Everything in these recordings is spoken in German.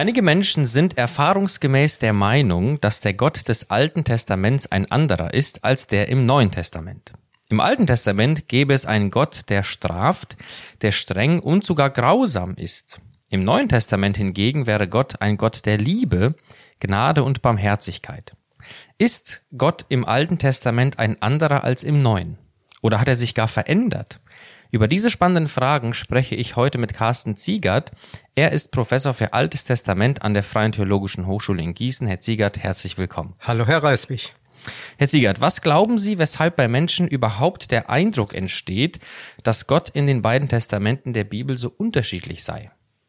Einige Menschen sind erfahrungsgemäß der Meinung, dass der Gott des Alten Testaments ein anderer ist als der im Neuen Testament. Im Alten Testament gäbe es einen Gott, der straft, der streng und sogar grausam ist. Im Neuen Testament hingegen wäre Gott ein Gott der Liebe, Gnade und Barmherzigkeit. Ist Gott im Alten Testament ein anderer als im Neuen? Oder hat er sich gar verändert? Über diese spannenden Fragen spreche ich heute mit Carsten Ziegert. Er ist Professor für Altes Testament an der Freien Theologischen Hochschule in Gießen. Herr Ziegert, herzlich willkommen. Hallo, Herr Reiswig. Herr Ziegert, was glauben Sie, weshalb bei Menschen überhaupt der Eindruck entsteht, dass Gott in den beiden Testamenten der Bibel so unterschiedlich sei?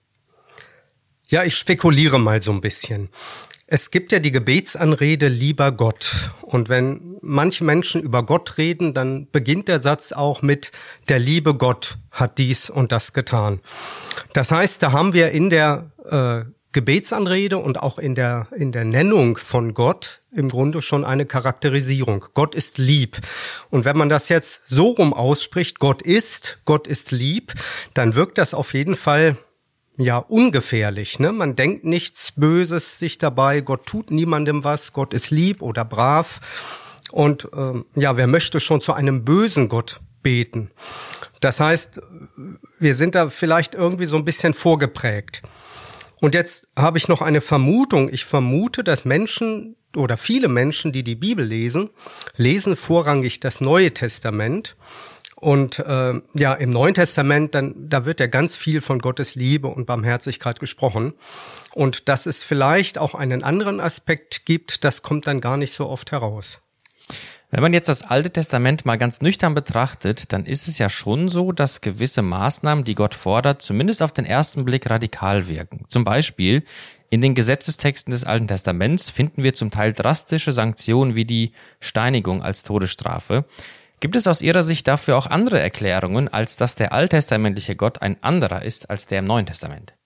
Ja, ich spekuliere mal so ein bisschen. Es gibt ja die Gebetsanrede "Lieber Gott", und wenn manche Menschen über Gott reden, dann beginnt der Satz auch mit "Der liebe Gott hat dies und das getan". Das heißt, da haben wir in der Gebetsanrede und auch in der Nennung von Gott im Grunde schon eine Charakterisierung. Gott ist lieb. Und wenn man das jetzt so rum ausspricht, Gott ist lieb, dann wirkt das auf jeden Fall ja ungefährlich, ne? Man denkt nichts Böses sich dabei, Gott tut niemandem was, Gott ist lieb oder brav. Und wer möchte schon zu einem bösen Gott beten? Das heißt, wir sind da vielleicht irgendwie so ein bisschen vorgeprägt. Und jetzt habe ich noch eine Vermutung. Ich vermute, dass Menschen oder viele Menschen, die die Bibel lesen vorrangig das Neue Testament. Und im Neuen Testament, da wird ja ganz viel von Gottes Liebe und Barmherzigkeit gesprochen. Und dass es vielleicht auch einen anderen Aspekt gibt, das kommt dann gar nicht so oft heraus. Wenn man jetzt das Alte Testament mal ganz nüchtern betrachtet, dann ist es ja schon so, dass gewisse Maßnahmen, die Gott fordert, zumindest auf den ersten Blick radikal wirken. Zum Beispiel in den Gesetzestexten des Alten Testaments finden wir zum Teil drastische Sanktionen wie die Steinigung als Todesstrafe. Gibt es aus Ihrer Sicht dafür auch andere Erklärungen, als dass der alttestamentliche Gott ein anderer ist als der im Neuen Testament?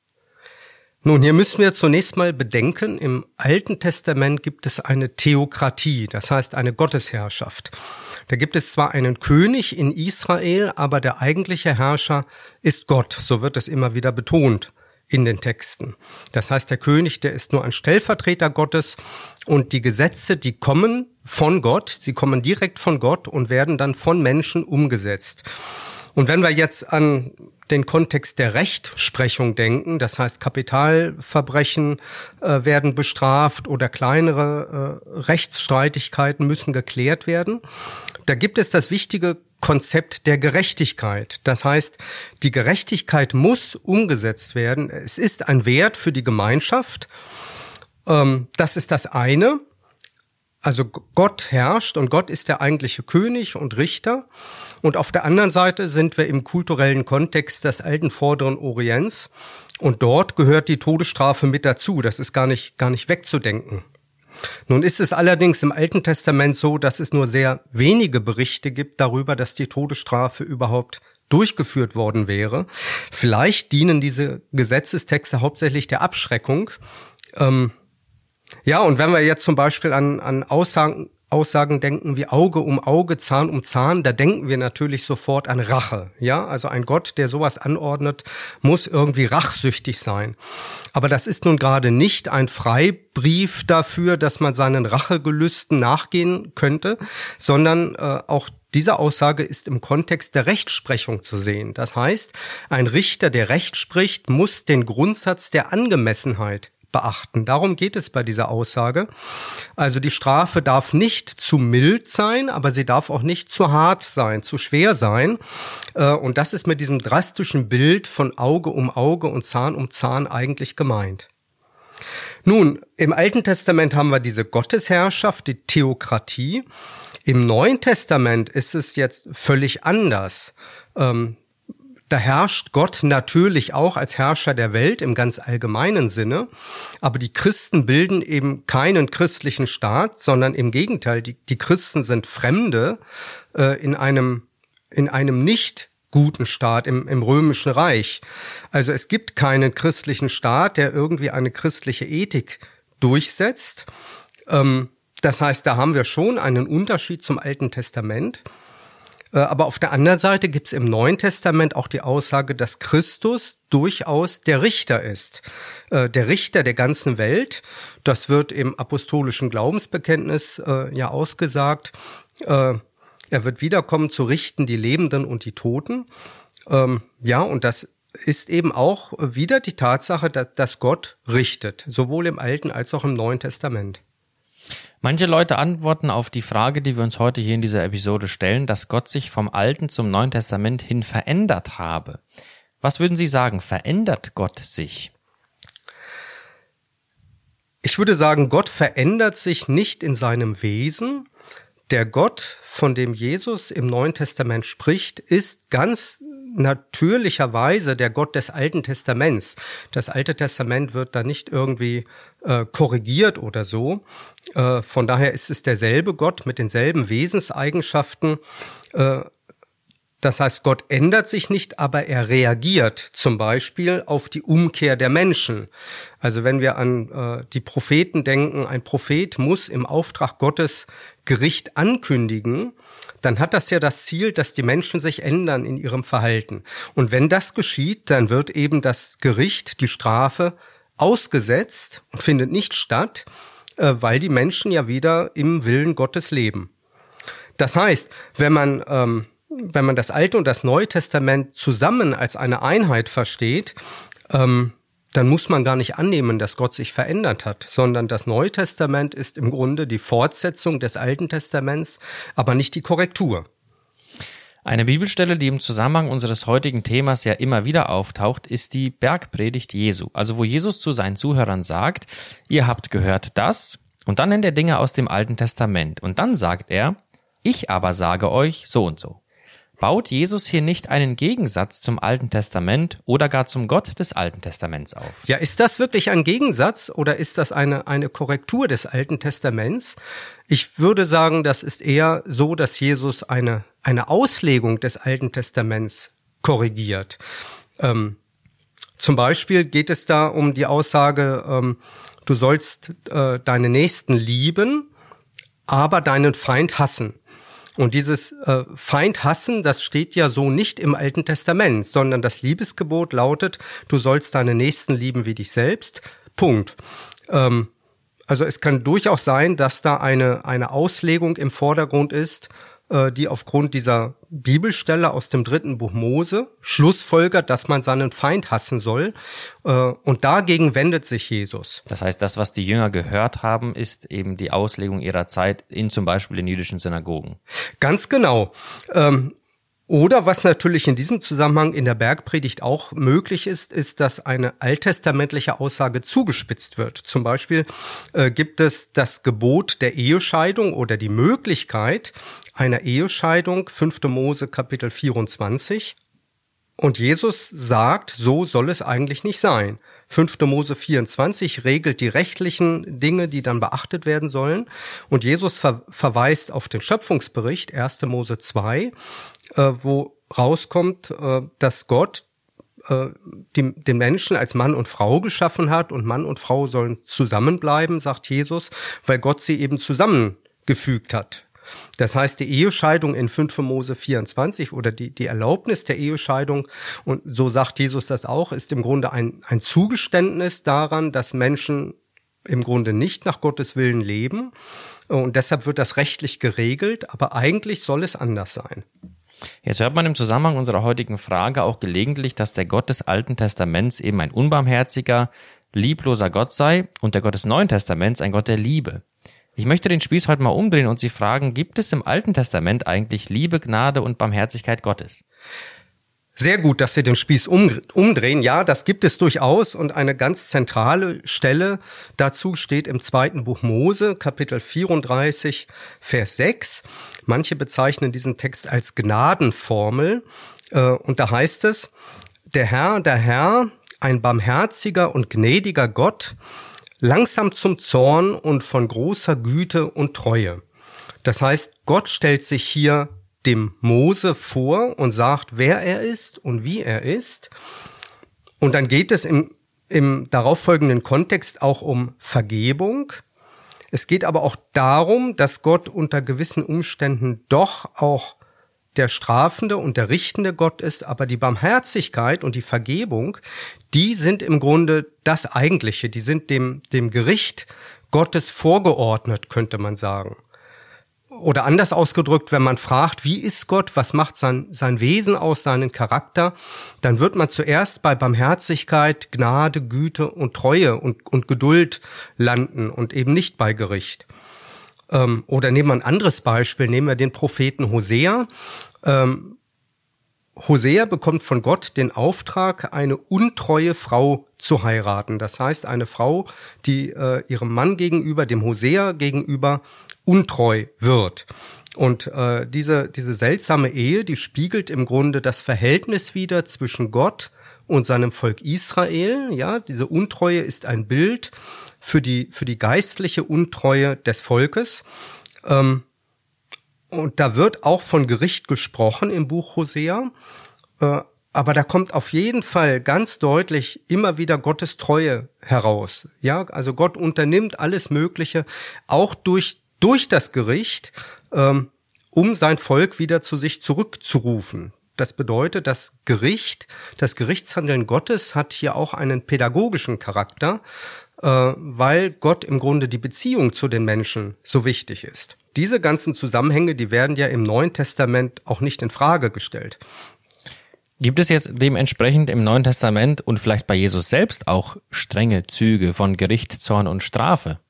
Nun, hier müssen wir zunächst mal bedenken, im Alten Testament gibt es eine Theokratie, das heißt eine Gottesherrschaft. Da gibt es zwar einen König in Israel, aber der eigentliche Herrscher ist Gott, so wird es immer wieder betont in den Texten. Das heißt, der König, der ist nur ein Stellvertreter Gottes, und die Gesetze, die kommen von Gott, sie kommen direkt von Gott und werden dann von Menschen umgesetzt. Und wenn wir jetzt an den Kontext der Rechtsprechung denken, das heißt Kapitalverbrechen werden bestraft oder kleinere Rechtsstreitigkeiten müssen geklärt werden, da gibt es das wichtige Konzept der Gerechtigkeit. Das heißt, die Gerechtigkeit muss umgesetzt werden. Es ist ein Wert für die Gemeinschaft. Das ist das eine. Also Gott herrscht und Gott ist der eigentliche König und Richter. Und auf der anderen Seite sind wir im kulturellen Kontext des alten Vorderen Orients. Und dort gehört die Todesstrafe mit dazu. Das ist gar nicht wegzudenken. Nun ist es allerdings im Alten Testament so, dass es nur sehr wenige Berichte gibt darüber, dass die Todesstrafe überhaupt durchgeführt worden wäre. Vielleicht dienen diese Gesetzestexte hauptsächlich der Abschreckung. Und wenn wir jetzt zum Beispiel an Aussagen denken wie Auge um Auge, Zahn um Zahn, da denken wir natürlich sofort an Rache. Ja, also ein Gott, der sowas anordnet, muss irgendwie rachsüchtig sein. Aber das ist nun gerade nicht ein Freibrief dafür, dass man seinen Rachegelüsten nachgehen könnte, sondern auch diese Aussage ist im Kontext der Rechtsprechung zu sehen. Das heißt, ein Richter, der Recht spricht, muss den Grundsatz der Angemessenheit beachten. Darum geht es bei dieser Aussage. Also die Strafe darf nicht zu mild sein, aber sie darf auch nicht zu hart sein, zu schwer sein. Und das ist mit diesem drastischen Bild von Auge um Auge und Zahn um Zahn eigentlich gemeint. Nun, im Alten Testament haben wir diese Gottesherrschaft, die Theokratie. Im Neuen Testament ist es jetzt völlig anders. Da herrscht Gott natürlich auch als Herrscher der Welt im ganz allgemeinen Sinne, aber die Christen bilden eben keinen christlichen Staat, sondern im Gegenteil, die Christen sind Fremde in einem nicht guten Staat im Römischen Reich. Also es gibt keinen christlichen Staat, der irgendwie eine christliche Ethik durchsetzt. Das heißt, da haben wir schon einen Unterschied zum Alten Testament. Aber auf der anderen Seite gibt es im Neuen Testament auch die Aussage, dass Christus durchaus der Richter ist. Der Richter der ganzen Welt, das wird im apostolischen Glaubensbekenntnis ja ausgesagt. Er wird wiederkommen zu richten die Lebenden und die Toten. Ja, und das ist eben auch wieder die Tatsache, dass Gott richtet, sowohl im Alten als auch im Neuen Testament. Manche Leute antworten auf die Frage, die wir uns heute hier in dieser Episode stellen, dass Gott sich vom Alten zum Neuen Testament hin verändert habe. Was würden Sie sagen, verändert Gott sich? Ich würde sagen, Gott verändert sich nicht in seinem Wesen. Der Gott, von dem Jesus im Neuen Testament spricht, ist ganz natürlicherweise der Gott des Alten Testaments. Das Alte Testament wird da nicht irgendwie korrigiert oder so. Von daher ist es derselbe Gott mit denselben Wesenseigenschaften. Das heißt, Gott ändert sich nicht, aber er reagiert zum Beispiel auf die Umkehr der Menschen. Also wenn wir an die Propheten denken, ein Prophet muss im Auftrag Gottes Gericht ankündigen, dann hat das ja das Ziel, dass die Menschen sich ändern in ihrem Verhalten. Und wenn das geschieht, dann wird eben das Gericht, die Strafe, ausgesetzt und findet nicht statt, weil die Menschen ja wieder im Willen Gottes leben. Das heißt, wenn man das Alte und das Neue Testament zusammen als eine Einheit versteht, dann muss man gar nicht annehmen, dass Gott sich verändert hat, sondern das Neue Testament ist im Grunde die Fortsetzung des Alten Testaments, aber nicht die Korrektur. Eine Bibelstelle, die im Zusammenhang unseres heutigen Themas ja immer wieder auftaucht, ist die Bergpredigt Jesu. Also wo Jesus zu seinen Zuhörern sagt, ihr habt gehört das, und dann nennt er Dinge aus dem Alten Testament. Und dann sagt er, ich aber sage euch so und so. Baut Jesus hier nicht einen Gegensatz zum Alten Testament oder gar zum Gott des Alten Testaments auf? Ja, ist das wirklich ein Gegensatz oder ist das eine Korrektur des Alten Testaments? Ich würde sagen, das ist eher so, dass Jesus eine Auslegung des Alten Testaments korrigiert. Zum Beispiel geht es da um die Aussage, du sollst deinen Nächsten lieben, aber deinen Feind hassen. Und dieses Feind hassen, das steht ja so nicht im Alten Testament, sondern das Liebesgebot lautet, du sollst deinen Nächsten lieben wie dich selbst. Punkt. Also es kann durchaus sein, dass da eine Auslegung im Vordergrund ist, die aufgrund dieser Bibelstelle aus dem 3. Buch Mose schlussfolgert, dass man seinen Feind hassen soll. Und dagegen wendet sich Jesus. Das heißt, das, was die Jünger gehört haben, ist eben die Auslegung ihrer Zeit in zum Beispiel den jüdischen Synagogen. Ganz genau. Oder was natürlich in diesem Zusammenhang in der Bergpredigt auch möglich ist, ist, dass eine alttestamentliche Aussage zugespitzt wird. Zum Beispiel gibt es das Gebot der Ehescheidung oder die Möglichkeit einer Ehescheidung, 5. Mose Kapitel 24. Und Jesus sagt, so soll es eigentlich nicht sein. 5. Mose 24 regelt die rechtlichen Dinge, die dann beachtet werden sollen. Und Jesus verweist auf den Schöpfungsbericht, 1. Mose 2, wo rauskommt, dass Gott den Menschen als Mann und Frau geschaffen hat und Mann und Frau sollen zusammenbleiben, sagt Jesus, weil Gott sie eben zusammengefügt hat. Das heißt, die Ehescheidung in 5. Mose 24 oder die Erlaubnis der Ehescheidung, und so sagt Jesus das auch, ist im Grunde ein Zugeständnis daran, dass Menschen im Grunde nicht nach Gottes Willen leben. Und deshalb wird das rechtlich geregelt, aber eigentlich soll es anders sein. Jetzt hört man im Zusammenhang unserer heutigen Frage auch gelegentlich, dass der Gott des Alten Testaments eben ein unbarmherziger, liebloser Gott sei und der Gott des Neuen Testaments ein Gott der Liebe. Ich möchte den Spieß heute mal umdrehen und Sie fragen, gibt es im Alten Testament eigentlich Liebe, Gnade und Barmherzigkeit Gottes? Sehr gut, dass Sie den Spieß umdrehen. Ja, das gibt es durchaus und eine ganz zentrale Stelle dazu steht im 2. Buch Mose, Kapitel 34, Vers 6. Manche bezeichnen diesen Text als Gnadenformel und da heißt es, der Herr, ein barmherziger und gnädiger Gott, langsam zum Zorn und von großer Güte und Treue. Das heißt, Gott stellt sich hier dem Mose vor und sagt, wer er ist und wie er ist. Und dann geht es im darauffolgenden Kontext auch um Vergebung. Es geht aber auch darum, dass Gott unter gewissen Umständen doch auch der strafende und der richtende Gott ist, aber die Barmherzigkeit und die Vergebung, die sind im Grunde das Eigentliche, die sind dem Gericht Gottes vorgeordnet, könnte man sagen. Oder anders ausgedrückt, wenn man fragt, wie ist Gott, was macht sein Wesen aus, seinen Charakter, dann wird man zuerst bei Barmherzigkeit, Gnade, Güte und Treue und Geduld landen und eben nicht bei Gericht. Oder nehmen wir ein anderes Beispiel, nehmen wir den Propheten Hosea. Hosea bekommt von Gott den Auftrag, eine untreue Frau zu heiraten. Das heißt, eine Frau, die ihrem Mann gegenüber, dem Hosea gegenüber, untreu wird. Und diese seltsame Ehe, die spiegelt im Grunde das Verhältnis wider zwischen Gott und seinem Volk Israel. Ja, diese Untreue ist ein Bild für die geistliche Untreue des Volkes. Und da wird auch von Gericht gesprochen im Buch Hosea. Aber da kommt auf jeden Fall ganz deutlich immer wieder Gottes Treue heraus. Ja, also Gott unternimmt alles Mögliche, auch durch das Gericht, um sein Volk wieder zu sich zurückzurufen. Das bedeutet, das Gerichtshandeln Gottes hat hier auch einen pädagogischen Charakter, weil Gott im Grunde die Beziehung zu den Menschen so wichtig ist. Diese ganzen Zusammenhänge, die werden ja im Neuen Testament auch nicht in Frage gestellt. Gibt es jetzt dementsprechend im Neuen Testament und vielleicht bei Jesus selbst auch strenge Züge von Gericht, Zorn und Strafe?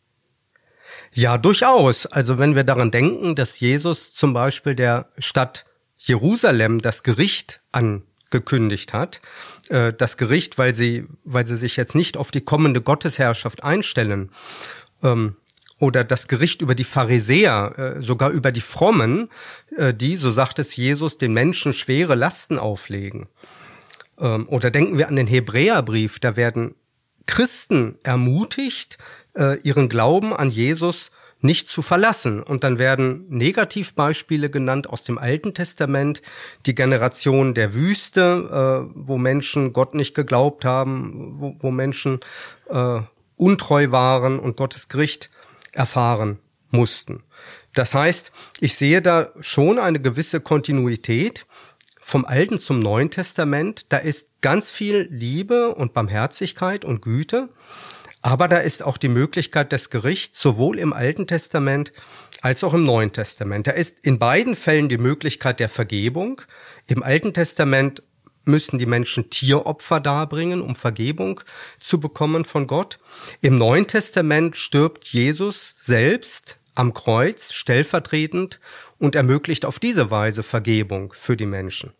Ja, durchaus. Also wenn wir daran denken, dass Jesus zum Beispiel der Stadt Jerusalem das Gericht angekündigt hat, das Gericht, weil sie sich jetzt nicht auf die kommende Gottesherrschaft einstellen, oder das Gericht über die Pharisäer, sogar über die Frommen, die, so sagt es Jesus, den Menschen schwere Lasten auflegen. Oder denken wir an den Hebräerbrief, da werden Christen ermutigt, ihren Glauben an Jesus nicht zu verlassen. Und dann werden Negativbeispiele genannt aus dem Alten Testament, die Generation der Wüste, wo Menschen Gott nicht geglaubt haben, wo Menschen untreu waren und Gottes Gericht erfahren mussten. Das heißt, ich sehe da schon eine gewisse Kontinuität vom Alten zum Neuen Testament. Da ist ganz viel Liebe und Barmherzigkeit und Güte, aber da ist auch die Möglichkeit des Gerichts, sowohl im Alten Testament als auch im Neuen Testament. Da ist in beiden Fällen die Möglichkeit der Vergebung. Im Alten Testament müssten die Menschen Tieropfer darbringen, um Vergebung zu bekommen von Gott. Im Neuen Testament stirbt Jesus selbst am Kreuz stellvertretend und ermöglicht auf diese Weise Vergebung für die Menschen.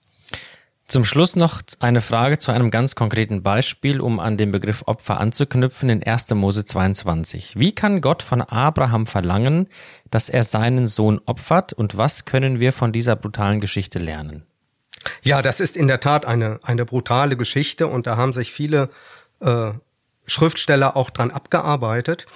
Zum Schluss noch eine Frage zu einem ganz konkreten Beispiel, um an den Begriff Opfer anzuknüpfen in 1. Mose 22. Wie kann Gott von Abraham verlangen, dass er seinen Sohn opfert, und was können wir von dieser brutalen Geschichte lernen? Ja, das ist in der Tat eine brutale Geschichte, und da haben sich viele Schriftsteller auch dran abgearbeitet.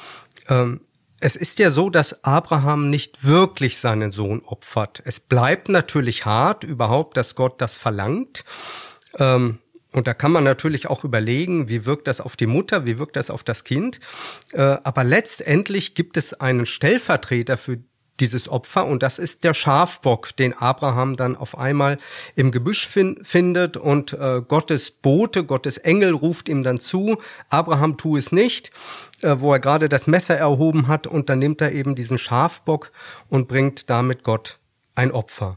Es ist ja so, dass Abraham nicht wirklich seinen Sohn opfert. Es bleibt natürlich hart überhaupt, dass Gott das verlangt. Und da kann man natürlich auch überlegen, wie wirkt das auf die Mutter, wie wirkt das auf das Kind. Aber letztendlich gibt es einen Stellvertreter für dieses Opfer, und das ist der Schafbock, den Abraham dann auf einmal im Gebüsch findet, und Gottes Bote, Gottes Engel ruft ihm dann zu, Abraham, tu es nicht, wo er gerade das Messer erhoben hat, und dann nimmt er eben diesen Schafbock und bringt damit Gott ein Opfer.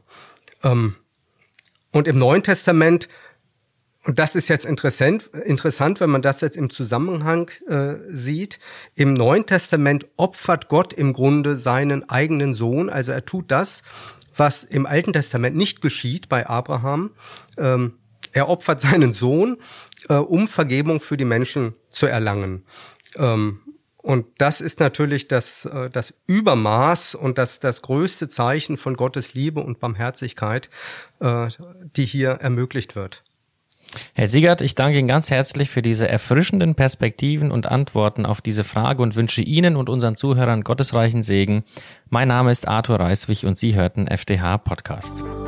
Und im Neuen Testament, und das ist jetzt interessant, wenn man das jetzt im Zusammenhang sieht, im Neuen Testament opfert Gott im Grunde seinen eigenen Sohn. Also er tut das, was im Alten Testament nicht geschieht bei Abraham. Er opfert seinen Sohn, um Vergebung für die Menschen zu erlangen. Und das ist natürlich das Übermaß und das größte Zeichen von Gottes Liebe und Barmherzigkeit, die hier ermöglicht wird. Herr Siegert, ich danke Ihnen ganz herzlich für diese erfrischenden Perspektiven und Antworten auf diese Frage und wünsche Ihnen und unseren Zuhörern gottesreichen Segen. Mein Name ist Arthur Reiswig und Sie hörten FDH Podcast.